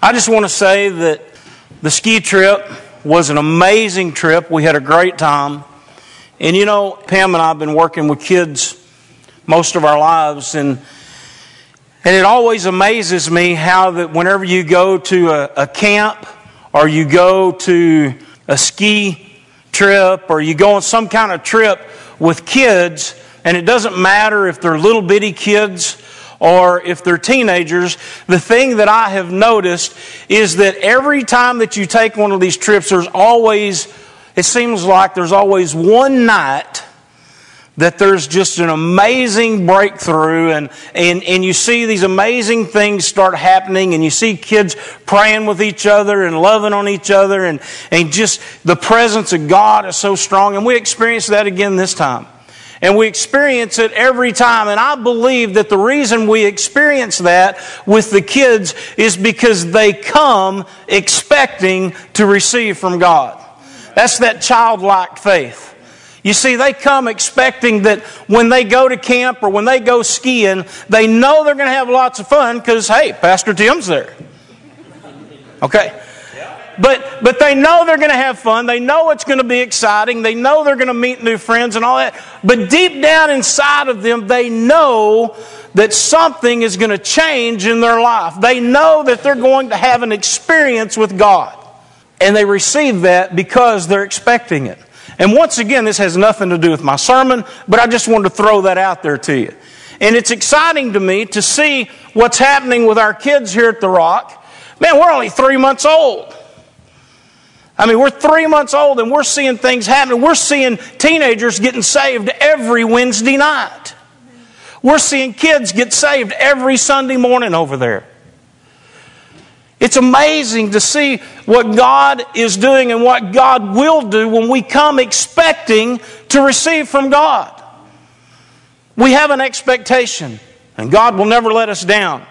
I just want to say that the ski trip was an amazing trip. We had a great time. And you know, Pam and I have been working with kids most of our lives, and it always amazes me how that whenever you go to a camp or you go to a ski trip or you go on some kind of trip with kids, and it doesn't matter if they're little bitty kids or if they're teenagers, the thing that I have noticed is that every time that you take one of these trips, it seems like there's always one night that there's just an amazing breakthrough, and you see these amazing things start happening, and you see kids praying with each other and loving on each other, and just the presence of God is so strong. And we experienced that again this time. And we experience it every time. And I believe that the reason we experience that with the kids is because they come expecting to receive from God. That's that childlike faith. You see, they come expecting that when they go to camp or when they go skiing, they know they're going to have lots of fun because, hey, Pastor Tim's there. Okay? But they know they're going to have fun. They know it's going to be exciting. They know they're going to meet new friends and all that. But deep down inside of them, they know that something is going to change in their life. They know that they're going to have an experience with God. And they receive that because they're expecting it. And once again, this has nothing to do with my sermon, but I just wanted to throw that out there to you. And it's exciting to me to see what's happening with our kids here at The Rock. Man, we're only 3 months old. I mean, we're 3 months old and we're seeing things happening. We're seeing teenagers getting saved every Wednesday night. We're seeing kids get saved every Sunday morning over there. It's amazing to see what God is doing and what God will do when we come expecting to receive from God. We have an expectation, and God will never let us down.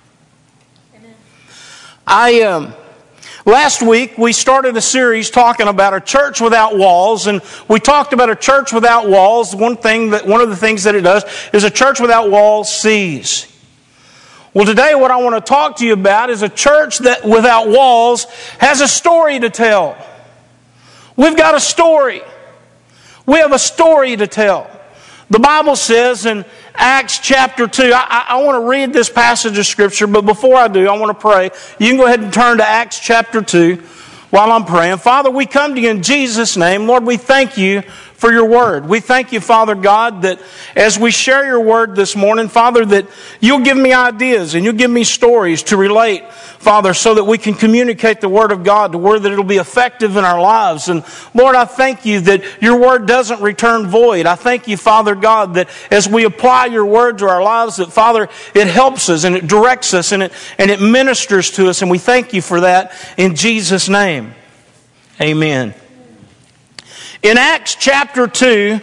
Last week, we started a series talking about a church without walls, and we talked about a church without walls. One of the things that it does is a church without walls sees. Well, today what I want to talk to you about is a church that without walls has a story to tell. We've got a story. We have a story to tell. The Bible says in Acts chapter 2, I want to read this passage of Scripture, but before I do, I want to pray. You can go ahead and turn to Acts chapter 2 while I'm praying. Father, we come to you in Jesus' name. Lord, we thank you for your word. We thank you, Father God, that as we share your word this morning, Father, that you'll give me ideas and you'll give me stories to relate, Father, so that we can communicate the word of God to where that it'll be effective in our lives. And Lord, I thank you that your word doesn't return void. I thank you, Father God, that as we apply your word to our lives, that, Father, it helps us and it directs us and it ministers to us. And we thank you for that in Jesus' name. Amen. In Acts chapter 2,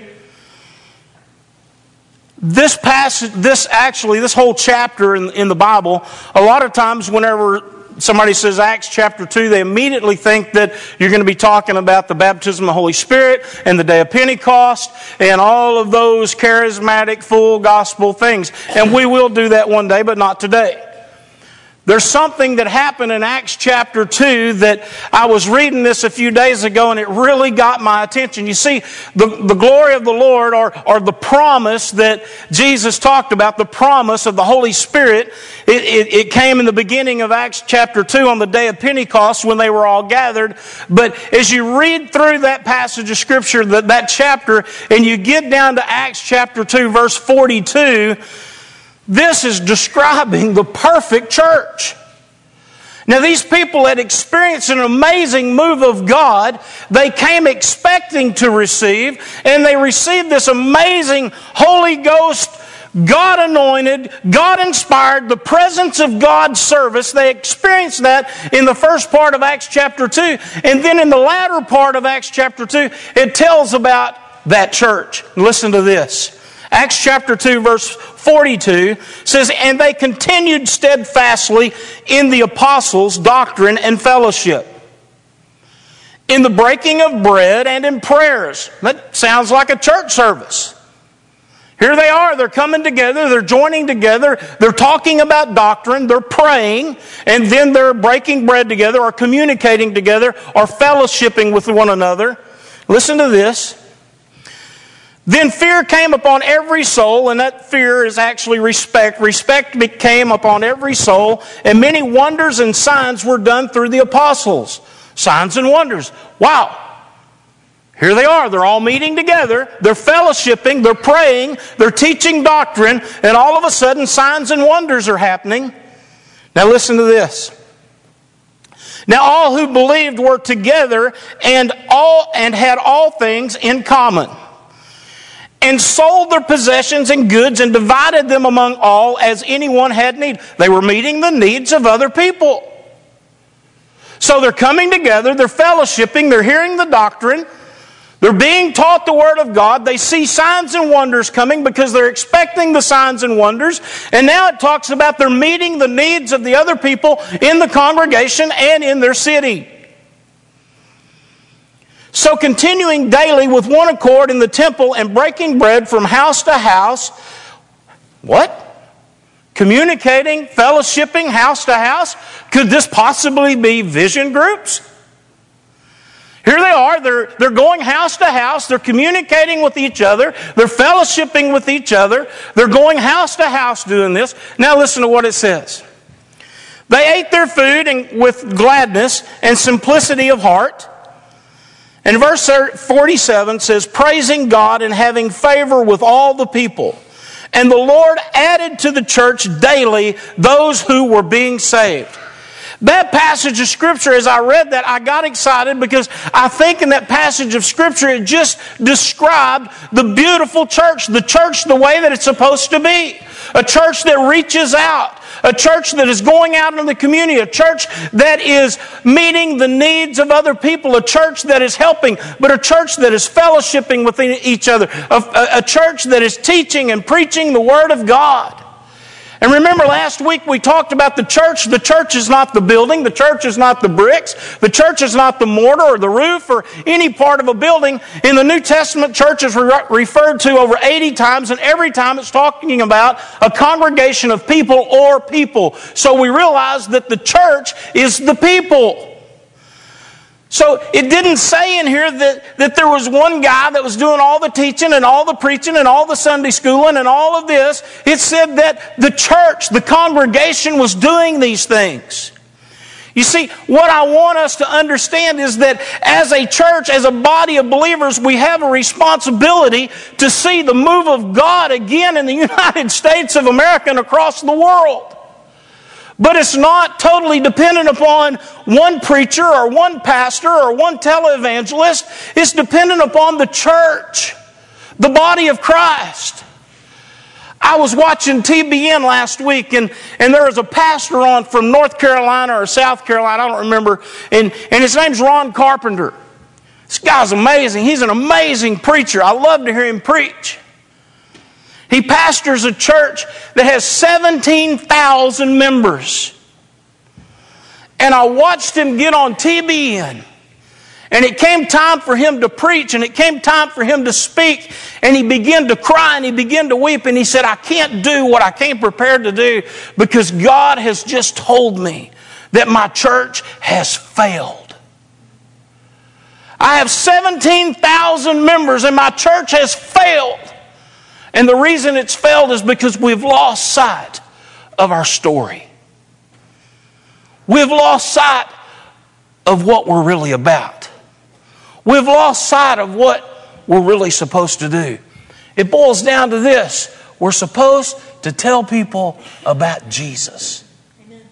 this whole chapter in the Bible, a lot of times whenever somebody says Acts chapter 2, they immediately think that you're going to be talking about the baptism of the Holy Spirit and the day of Pentecost and all of those charismatic, full gospel things. And we will do that one day, but not today. There's something that happened in Acts chapter 2 that I was reading this a few days ago and it really got my attention. You see, the glory of the Lord or the promise that Jesus talked about, the promise of the Holy Spirit, it came in the beginning of Acts chapter 2 on the day of Pentecost when they were all gathered. But as you read through that passage of Scripture, that chapter, and you get down to Acts chapter 2 verse 42, this is describing the perfect church. Now, these people had experienced an amazing move of God. They came expecting to receive, and they received this amazing Holy Ghost, God-anointed, God-inspired, the presence of God service. They experienced that in the first part of Acts chapter 2. And then in the latter part of Acts chapter 2, it tells about that church. Listen to this. Acts chapter 2 verse 42 says, "And they continued steadfastly in the apostles' doctrine and fellowship, in the breaking of bread and in prayers." That sounds like a church service. Here they are, they're coming together, they're joining together, they're talking about doctrine, they're praying, and then they're breaking bread together or communicating together or fellowshipping with one another. Listen to this. Then fear came upon every soul, and that fear is actually respect. Respect came upon every soul, and many wonders and signs were done through the apostles. Signs and wonders. Wow. Here they are. They're all meeting together. They're fellowshipping. They're praying. They're teaching doctrine. And all of a sudden, signs and wonders are happening. Now listen to this. Now all who believed were together and had all things in common, and sold their possessions and goods and divided them among all as anyone had need. They were meeting the needs of other people. So they're coming together. They're fellowshipping. They're hearing the doctrine. They're being taught the Word of God. They see signs and wonders coming because they're expecting the signs and wonders. And now it talks about they're meeting the needs of the other people in the congregation and in their city. So continuing daily with one accord in the temple and breaking bread from house to house. What? Communicating, fellowshipping, house to house? Could this possibly be vision groups? Here they are, they're going house to house, they're communicating with each other, they're fellowshipping with each other, they're going house to house doing this. Now listen to what it says. They ate their food with gladness and simplicity of heart. And verse 47 says, praising God and having favor with all the people. And the Lord added to the church daily those who were being saved. That passage of Scripture, as I read that, I got excited because I think in that passage of Scripture it just described the beautiful church the way that it's supposed to be. A church that reaches out. A church that is going out in the community. A church that is meeting the needs of other people. A church that is helping. But a church that is fellowshipping with each other. A church that is teaching and preaching the Word of God. And remember last week we talked about the church. The church is not the building. The church is not the bricks. The church is not the mortar or the roof or any part of a building. In the New Testament, church is referred to over 80 times, and every time it's talking about a congregation of people or people. So we realize that the church is the people. So it didn't say in here that there was one guy that was doing all the teaching and all the preaching and all the Sunday schooling and all of this. It said that the church, the congregation, was doing these things. You see, what I want us to understand is that as a church, as a body of believers, we have a responsibility to see the move of God again in the United States of America and across the world. But it's not totally dependent upon one preacher or one pastor or one televangelist. It's dependent upon the church, the body of Christ. I was watching TBN last week, and there was a pastor on from North Carolina or South Carolina, I don't remember, and his name's Ron Carpenter. This guy's amazing. He's an amazing preacher. I love to hear him preach. He pastors a church that has 17,000 members. And I watched him get on TBN. And it came time for him to preach, and it came time for him to speak. And he began to cry, and he began to weep. And he said, I can't do what I came prepared to do because God has just told me that my church has failed. I have 17,000 members, and my church has failed. And the reason it's failed is because we've lost sight of our story. We've lost sight of what we're really about. We've lost sight of what we're really supposed to do. It boils down to this. We're supposed to tell people about Jesus. Amen.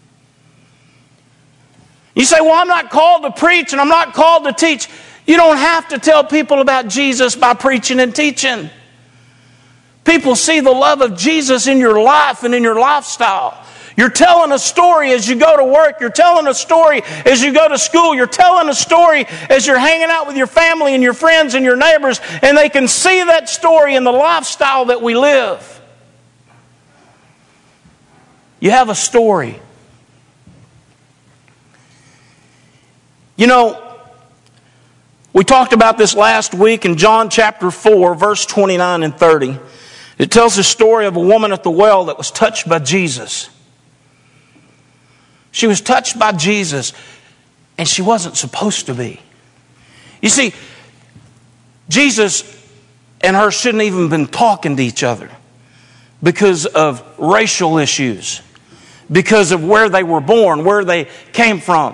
You say, well, I'm not called to preach and I'm not called to teach. You don't have to tell people about Jesus by preaching and teaching. People see the love of Jesus in your life and in your lifestyle. You're telling a story as you go to work. You're telling a story as you go to school. You're telling a story as you're hanging out with your family and your friends and your neighbors. And they can see that story in the lifestyle that we live. You have a story. You know, we talked about this last week in John chapter 4, verse 29 and 30. It tells the story of a woman at the well that was touched by Jesus. She was touched by Jesus, and she wasn't supposed to be. You see, Jesus and her shouldn't even have been talking to each other because of racial issues, because of where they were born, where they came from.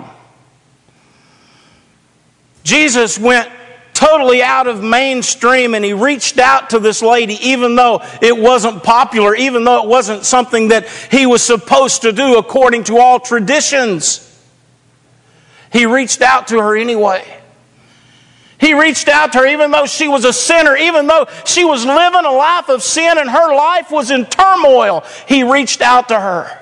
Jesus went totally out of mainstream, and he reached out to this lady even though it wasn't popular, even though it wasn't something that he was supposed to do according to all traditions. He reached out to her anyway. He reached out to her even though she was a sinner, even though she was living a life of sin and her life was in turmoil. He reached out to her.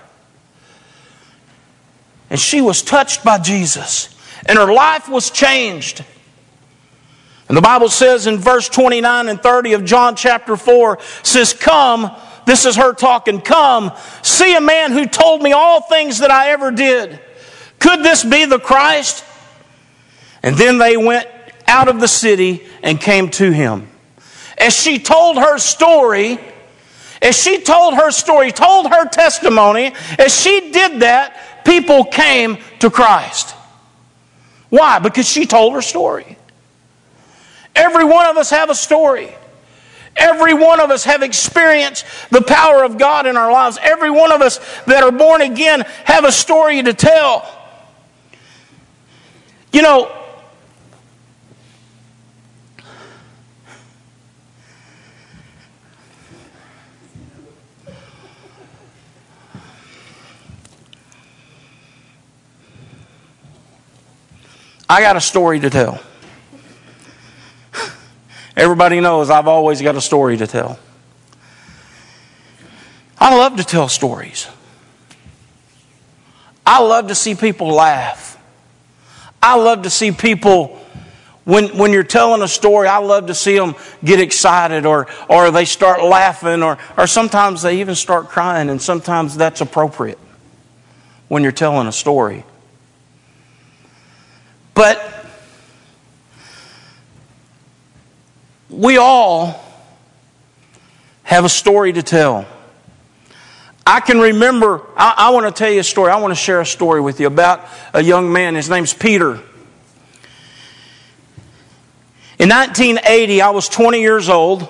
And she was touched by Jesus, and her life was changed. And the Bible says in verse 29 and 30 of John chapter 4, says, "Come," this is her talking, "come, see a man who told me all things that I ever did. Could this be the Christ?" And then they went out of the city and came to him. As she told her story, told her testimony, as she did that, people came to Christ. Why? Because she told her story. Every one of us have a story. Every one of us have experienced the power of God in our lives. Every one of us that are born again have a story to tell. You know, I got a story to tell. Everybody knows I've always got a story to tell. I love to tell stories. I love to see people laugh. I love to see people, when you're telling a story, I love to see them get excited or they start laughing or sometimes they even start crying, and sometimes that's appropriate when you're telling a story. But we all have a story to tell. I can remember, I want to tell you a story. I want to share a story with you about a young man. His name's Peter. In 1980, I was 20 years old.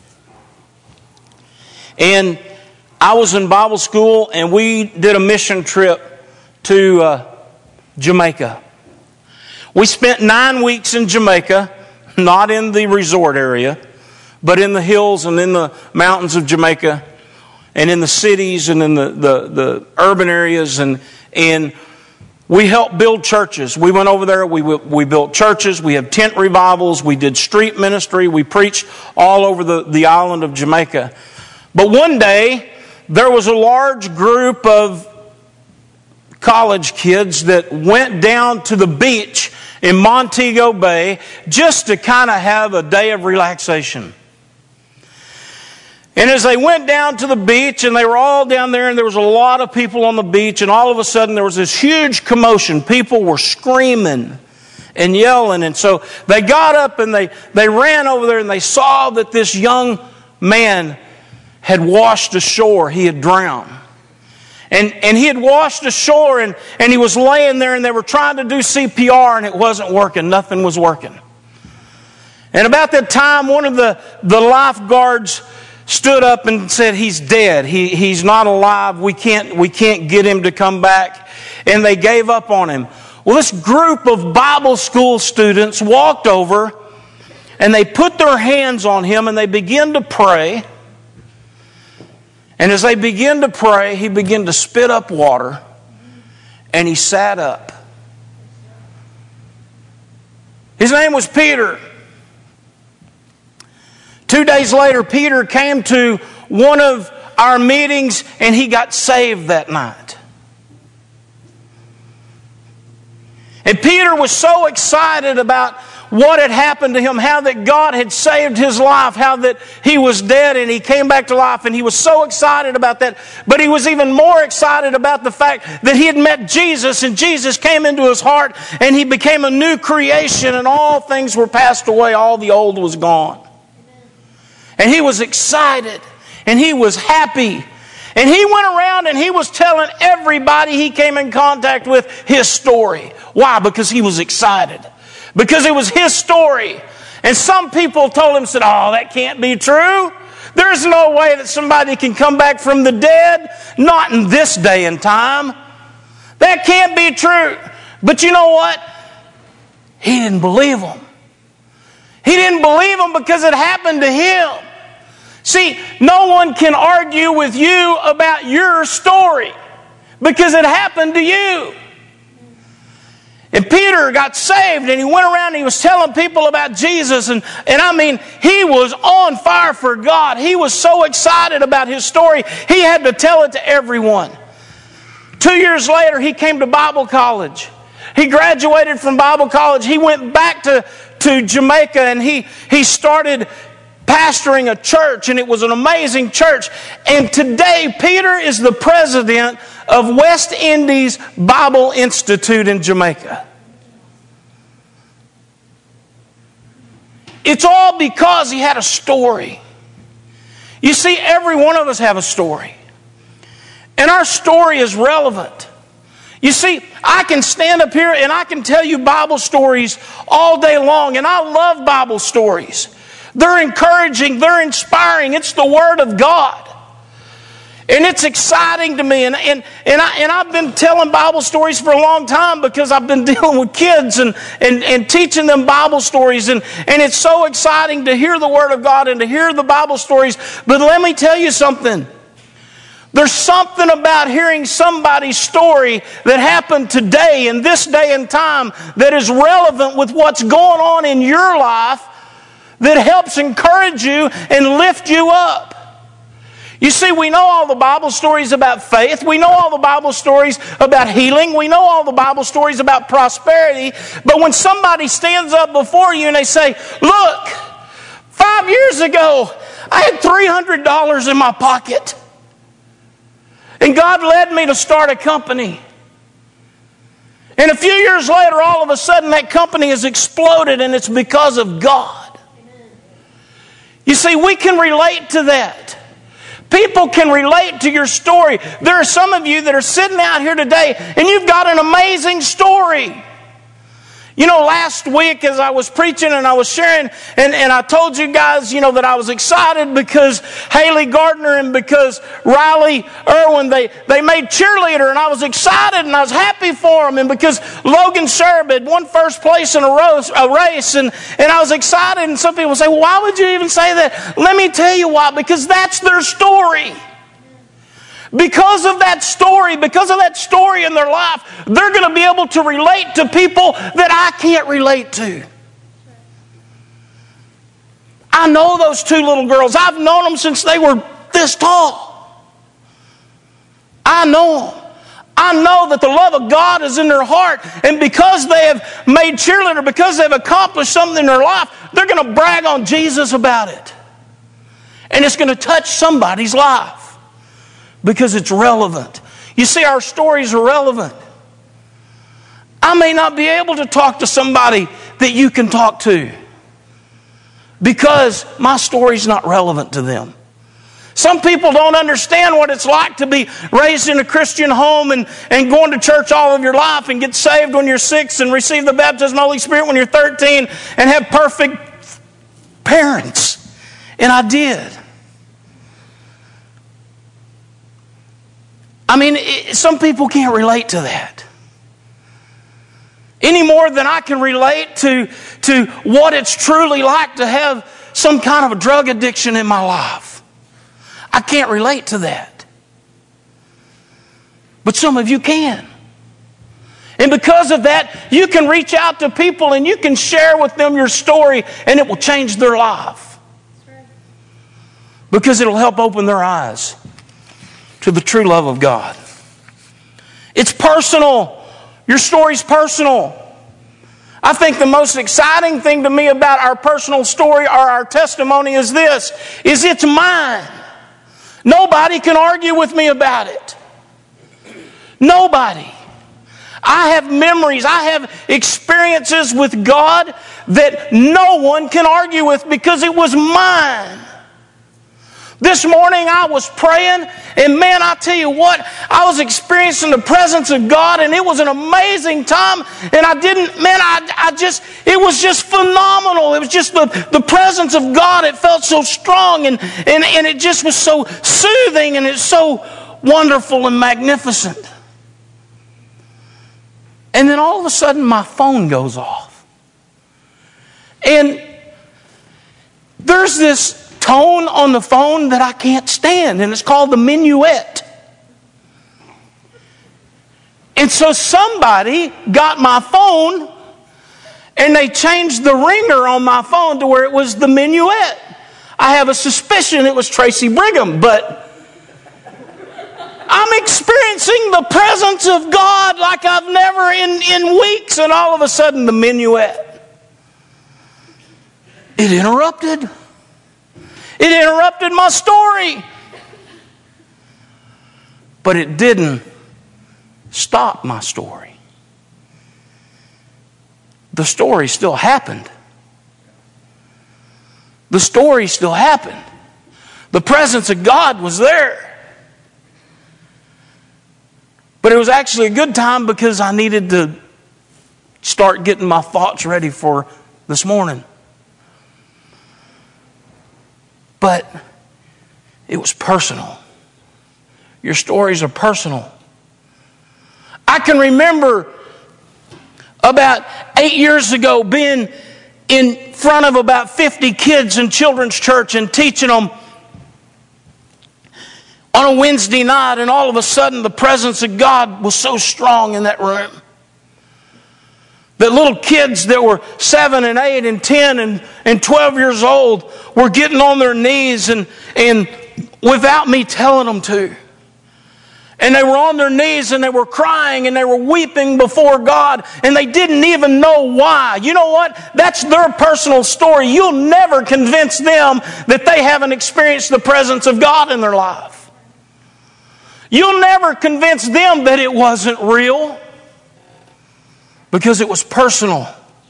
And I was in Bible school, and we did a mission trip to Jamaica. We spent 9 weeks in Jamaica. Not in the resort area, but in the hills and in the mountains of Jamaica and in the cities and in the urban areas. And we helped build churches. We went over there, we built churches, we had tent revivals, we did street ministry, we preached all over the island of Jamaica. But one day, there was a large group of college kids that went down to the beach in Montego Bay just to kind of have a day of relaxation. And as they went down to the beach, and they were all down there, and there was a lot of people on the beach, and all of a sudden there was this huge commotion. People were screaming and yelling, and so they got up and they ran over there, and they saw that this young man had washed ashore. He had drowned. And he had washed ashore, and he was laying there, and they were trying to do CPR, and it wasn't working. Nothing was working. And about that time, one of the lifeguards stood up and said, "He's dead. He's not alive. We can't get him to come back." And they gave up on him. Well, this group of Bible school students walked over, and they put their hands on him, and they began to pray. And as they began to pray, he began to spit up water, and he sat up. His name was Peter. 2 days later, Peter came to one of our meetings, and he got saved that night. And Peter was so excited about what had happened to him, how that God had saved his life, how that he was dead and he came back to life, and he was so excited about that. But he was even more excited about the fact that he had met Jesus, and Jesus came into his heart, and he became a new creation, and all things were passed away, all the old was gone. And he was excited. And he was happy. And he went around and he was telling everybody he came in contact with his story. Why? Because he was excited. Because it was his story. And some people told him, said, oh, that can't be true. There's no way that somebody can come back from the dead. Not in this day and time. That can't be true. But you know what? He didn't believe them. He didn't believe them because it happened to him. See, no one can argue with you about your story because it happened to you. And Peter got saved and he went around and he was telling people about Jesus. And I mean, he was on fire for God. He was so excited about his story, he had to tell it to everyone. 2 years later, he came to Bible college. He graduated from Bible college. He went back to Jamaica and he started pastoring a church, and it was an amazing church. And today, Peter is the president of West Indies Bible Institute in Jamaica. It's all because he had a story. You see, every one of us have a story. And our story is relevant. You see, I can stand up here and I can tell you Bible stories all day long, and I love Bible stories. They're encouraging, they're inspiring. It's the Word of God. And it's exciting to me. And I've been telling Bible stories for a long time because I've been dealing with kids and teaching them Bible stories. And it's so exciting to hear the Word of God and to hear the Bible stories. But let me tell you something. There's something about hearing somebody's story that happened today in this day and time that is relevant with what's going on in your life, that helps encourage you and lift you up. You see, we know all the Bible stories about faith. We know all the Bible stories about healing. We know all the Bible stories about prosperity. But when somebody stands up before you and they say, look, 5 years ago, I had $300 in my pocket. And God led me to start a company. And a few years later, all of a sudden, that company has exploded, and it's because of God. You see, we can relate to that. People can relate to your story. There are some of you that are sitting out here today and you've got an amazing story. You know, last week as I was preaching and I was sharing, and I told you guys, you know, that I was excited because Haley Gardner and because Riley Irwin, they made cheerleader, and I was excited and I was happy for them, and because Logan Sherb had won first place in a race, and I was excited. And some people say, well, why would you even say that? Let me tell you why. Because that's their story. Because of that story in their life, they're going to be able to relate to people that I can't relate to. I know those two little girls. I've known them since they were this tall. I know them. I know that the love of God is in their heart, and because they have made cheerleader, because they've accomplished something in their life, they're going to brag on Jesus about it. And it's going to touch somebody's life. Because it's relevant. You see, our stories are relevant. I may not be able to talk to somebody that you can talk to because my story's not relevant to them. Some people don't understand what it's like to be raised in a Christian home and going to church all of your life and get saved when you're 6 and receive the baptism of the Holy Spirit when you're 13 and have perfect parents. And I did. I mean, some people can't relate to that. Any more than I can relate to what it's truly like to have some kind of a drug addiction in my life. I can't relate to that. But some of you can. And because of that, you can reach out to people and you can share with them your story, and it will change their life. Because it'll help open their eyes to the true love of God. It's personal. Your story's personal. I think the most exciting thing to me about our personal story or our testimony is this, is it's mine. Nobody can argue with me about it. Nobody. I have memories, I have experiences with God that no one can argue with because it was mine. This morning I was praying, and man, I tell you what, I was experiencing the presence of God, and it was an amazing time. And it was just phenomenal. It was just the presence of God. It felt so strong, and it just was so soothing, and it's so wonderful and magnificent. And then all of a sudden my phone goes off. And there's this tone on the phone that I can't stand, and it's called the minuet. And so somebody got my phone and they changed the ringer on my phone to where it was the minuet. I have a suspicion it was Tracy Brigham, but I'm experiencing the presence of God like I've never in weeks, and all of a sudden the minuet. It interrupted. It interrupted my story. But it didn't stop my story. The story still happened. The story still happened. The presence of God was there. But it was actually a good time because I needed to start getting my thoughts ready for this morning. But it was personal. Your stories are personal. I can remember about 8 years ago being in front of about 50 kids in children's church and teaching them on a Wednesday night, and all of a sudden the presence of God was so strong in that room that little kids that were 7 and 8 and 10 and 12 years old were getting on their knees and without me telling them to. And they were on their knees and they were crying and they were weeping before God, and they didn't even know why. You know what? That's their personal story. You'll never convince them that they haven't experienced the presence of God in their life. You'll never convince them that it wasn't real, because it was personal.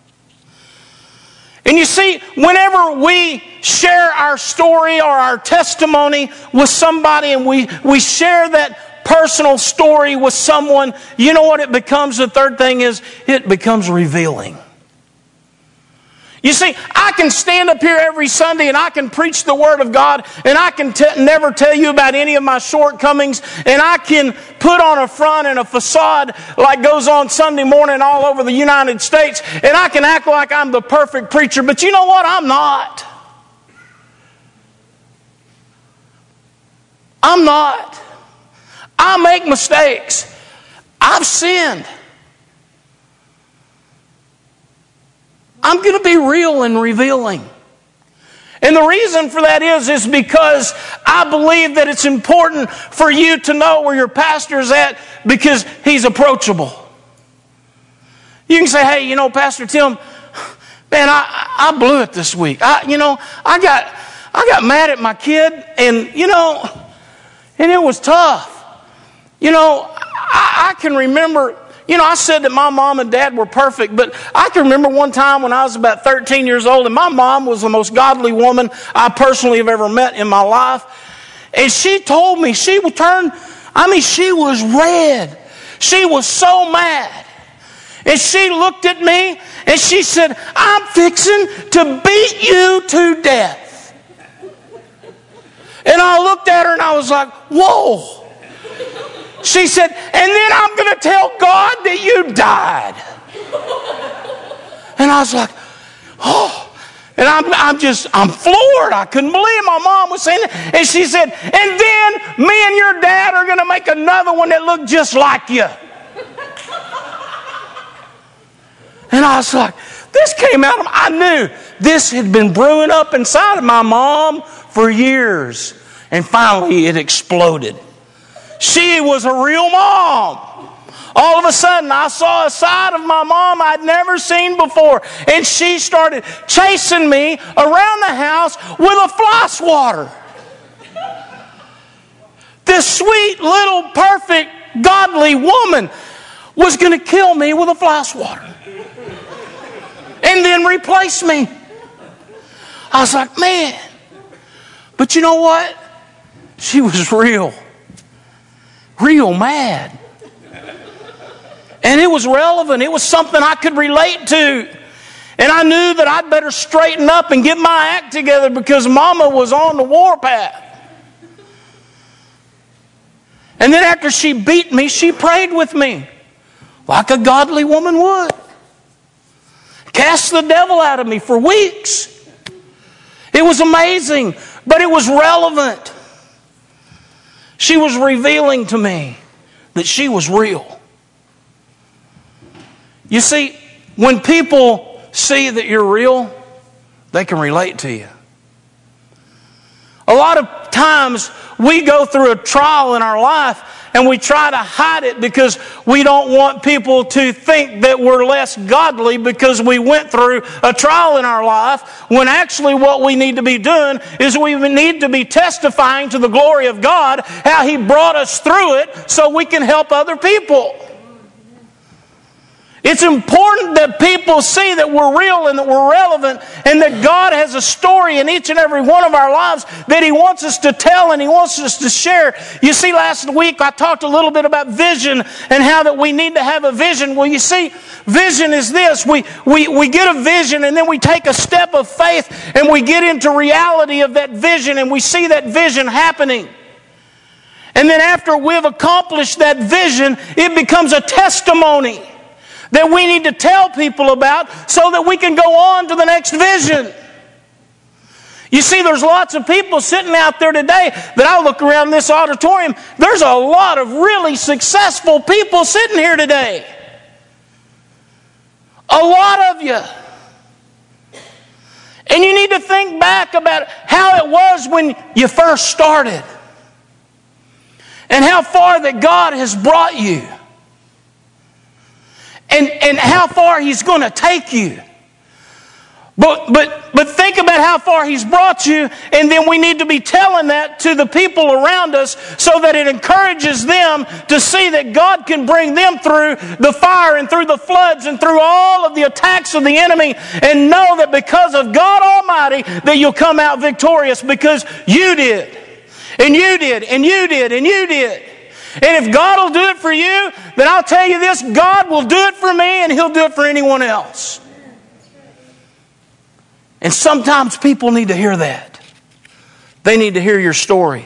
And you see, whenever we share our story or our testimony with somebody, and we share that personal story with someone, you know what it becomes? The third thing is, it becomes revealing. You see, I can stand up here every Sunday and I can preach the Word of God, and I can never tell you about any of my shortcomings, and I can put on a front and a facade like goes on Sunday morning all over the United States, and I can act like I'm the perfect preacher, but you know what? I'm not. I'm not. I make mistakes. I've sinned. I'm going to be real and revealing. And the reason for that is because I believe that it's important for you to know where your pastor's at, because he's approachable. You can say, hey, Pastor Tim, man, I blew it this week. I got mad at my kid, and it was tough. I can remember, I said that my mom and dad were perfect, but I can remember one time when I was about 13 years old, and my mom was the most godly woman I personally have ever met in my life. And she told me, she was red. She was so mad. And she looked at me and she said, I'm fixing to beat you to death. And I looked at her and I was like, whoa. She said, and then I'm going to tell God that you died. And I was like, oh. And I'm floored. I couldn't believe my mom was saying that. And she said, and then me and your dad are going to make another one that looked just like you. And I was like, this came out of, I knew this had been brewing up inside of my mom for years. And finally it exploded. She was a real mom. All of a sudden, I saw a side of my mom I'd never seen before. And she started chasing me around the house with a fly swatter. This sweet, little, perfect, godly woman was going to kill me with a fly swatter. And then replace me. I was like, man. But you know what? She was real mad. And it was relevant. It was something I could relate to. And I knew that I'd better straighten up and get my act together because Mama was on the warpath. And then after she beat me, she prayed with me like a godly woman would. Cast the devil out of me for weeks. It was amazing, but it was relevant. She was revealing to me that she was real. You see, when people see that you're real, they can relate to you. A lot of times we go through a trial in our life and we try to hide it because we don't want people to think that we're less godly because we went through a trial in our life, when actually what we need to be doing is we need to be testifying to the glory of God, how He brought us through it so we can help other people. It's important that people see that we're real and that we're relevant and that God has a story in each and every one of our lives that He wants us to tell and He wants us to share. You see, last week I talked a little bit about vision and how that we need to have a vision. Well, you see, vision is this. We get a vision and then we take a step of faith and we get into reality of that vision and we see that vision happening. And then after we've accomplished that vision, it becomes a testimony that we need to tell people about so that we can go on to the next vision. You see, there's lots of people sitting out there today that I look around this auditorium. There's a lot of really successful people sitting here today. A lot of you. And you need to think back about how it was when you first started. And how far that God has brought you. And how far He's going to take you. But think about how far He's brought you, and then we need to be telling that to the people around us so that it encourages them to see that God can bring them through the fire and through the floods and through all of the attacks of the enemy, and know that because of God Almighty that you'll come out victorious because you did. And you did, and you did, and you did. And if God will do it for you, then I'll tell you this, God will do it for me and He'll do it for anyone else. And sometimes people need to hear that. They need to hear your story.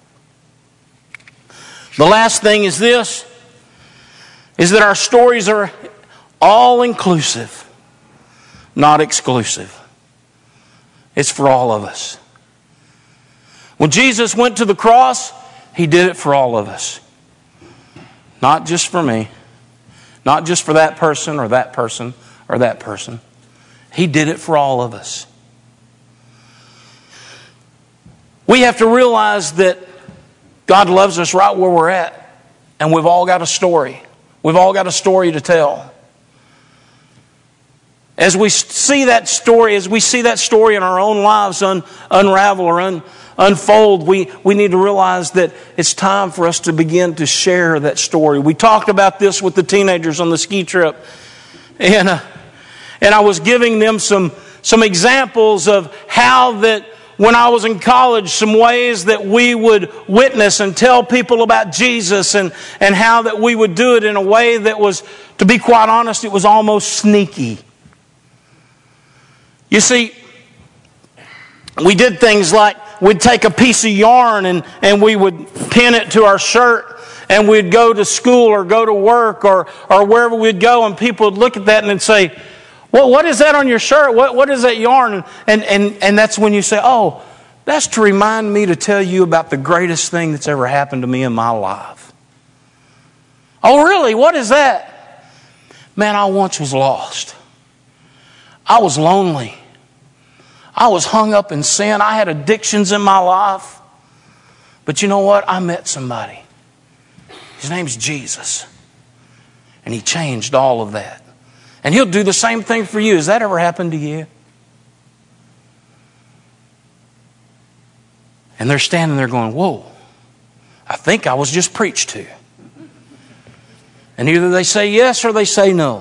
The last thing is this, is that our stories are all-inclusive, not exclusive. It's for all of us. When Jesus went to the cross, He did it for all of us. Not just for me. Not just for that person or that person or that person. He did it for all of us. We have to realize that God loves us right where we're at. And we've all got a story. We've all got a story to tell. As we see that story in our own lives unravel or unfold, we need to realize that it's time for us to begin to share that story. We talked about this with the teenagers on the ski trip. And I was giving them some examples of how that when I was in college, some ways that we would witness and tell people about Jesus and how that we would do it in a way that was, to be quite honest, it was almost sneaky. You see, we did things like we'd take a piece of yarn and we would pin it to our shirt and we'd go to school or go to work or wherever we'd go and people would look at that and they'd say, well, what is that on your shirt? What is that yarn? And that's when you say, oh, that's to remind me to tell you about the greatest thing that's ever happened to me in my life. Oh, really? What is that? Man, I once was lost. I was lonely. I was hung up in sin. I had addictions in my life. But you know what? I met somebody. His name's Jesus. And He changed all of that. And He'll do the same thing for you. Has that ever happened to you? And they're standing there going, whoa, I think I was just preached to. And either they say yes or they say no.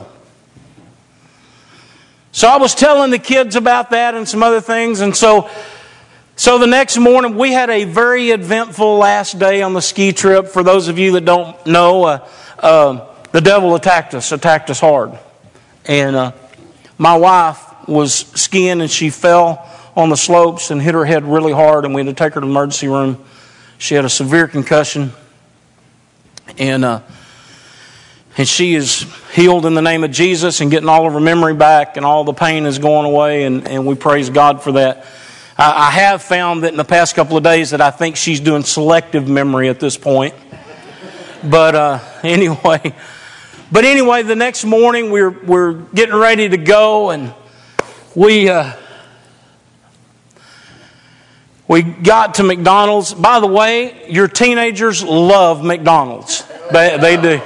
So I was telling the kids about that and some other things. And so So the next morning, we had a very eventful last day on the ski trip. For those of you that don't know, the devil attacked us hard. And my wife was skiing and she fell on the slopes and hit her head really hard, and we had to take her to the emergency room. She had a severe concussion. And she is healed in the name of Jesus and getting all of her memory back, and all the pain is going away, and we praise God for that. I have found that in the past couple of days that I think she's doing selective memory at this point. But anyway, the next morning we're getting ready to go, and we got to McDonald's. By the way, your teenagers love McDonald's. They do.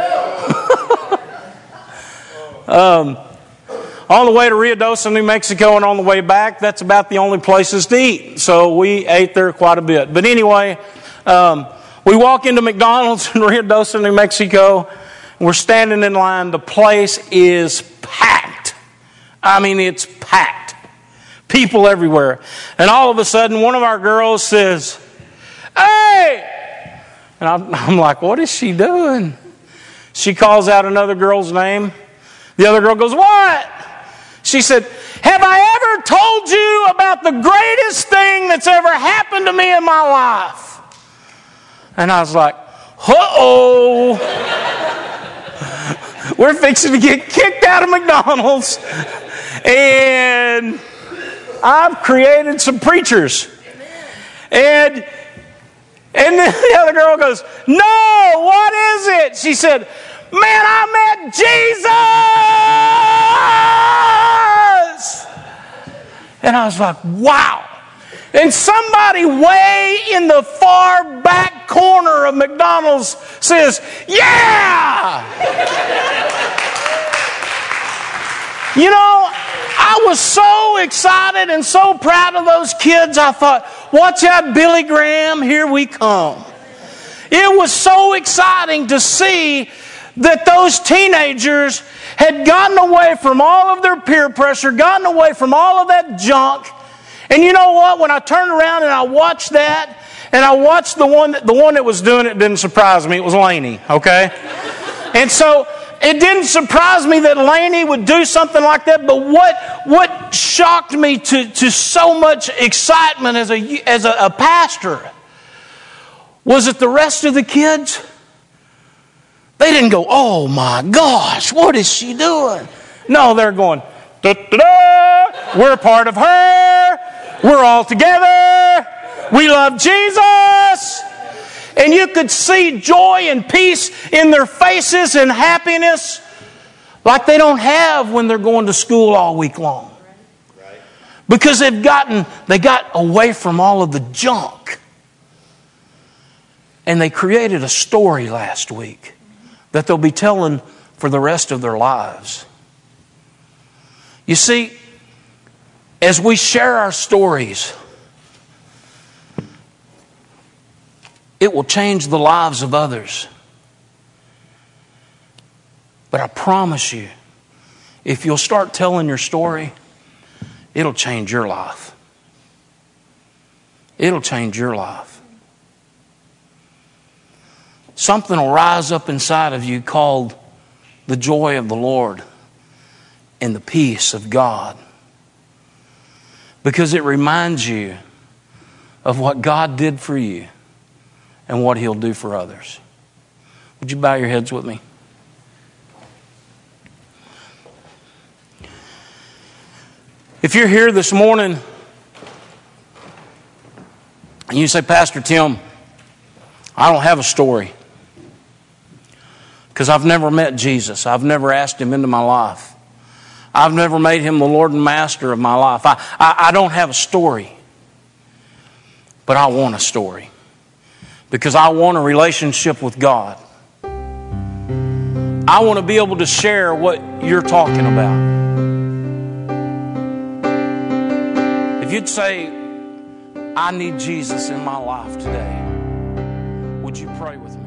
On the way to Ruidoso, New Mexico, and on the way back, that's about the only places to eat. So we ate there quite a bit. But anyway, we walk into McDonald's in Ruidoso, New Mexico. We're standing in line. The place is packed. I mean, it's packed. People everywhere. And all of a sudden, one of our girls says, "Hey!" And I'm like, what is she doing? She calls out another girl's name. The other girl goes, "What?" She said, "Have I ever told you about the greatest thing that's ever happened to me in my life?" And I was like, uh-oh. We're fixing to get kicked out of McDonald's. And I've created some preachers. And then the other girl goes, "No, what is it?" She said, "Man, I met Jesus!" And I was like, wow. And somebody way in the far back corner of McDonald's says, "Yeah!" You know, I was so excited and so proud of those kids. I thought, watch out, Billy Graham, here we come. It was so exciting to see that those teenagers had gotten away from all of their peer pressure, gotten away from all of that junk. And you know what? When I turned around and I watched that, and I watched the one that was doing it didn't surprise me. It was Laney, okay? And so it didn't surprise me that Laney would do something like that. But what shocked me to so much excitement as a pastor was that the rest of the kids, they didn't go, "Oh my gosh, what is she doing?" No, they're going, "Da-da-da, we're part of her. We're all together. We love Jesus." And you could see joy and peace in their faces and happiness like they don't have when they're going to school all week long. Because they got away from all of the junk. And they created a story last week that they'll be telling for the rest of their lives. You see, as we share our stories, it will change the lives of others. But I promise you, if you'll start telling your story, it'll change your life. It'll change your life. Something will rise up inside of you called the joy of the Lord and the peace of God. Because it reminds you of what God did for you and what He'll do for others. Would you bow your heads with me? If you're here this morning and you say, "Pastor Tim, I don't have a story because I've never met Jesus. I've never asked Him into my life. I've never made Him the Lord and Master of my life. I don't have a story, but I want a story because I want a relationship with God. I want to be able to share what you're talking about." If you'd say, "I need Jesus in my life today," would you pray with me?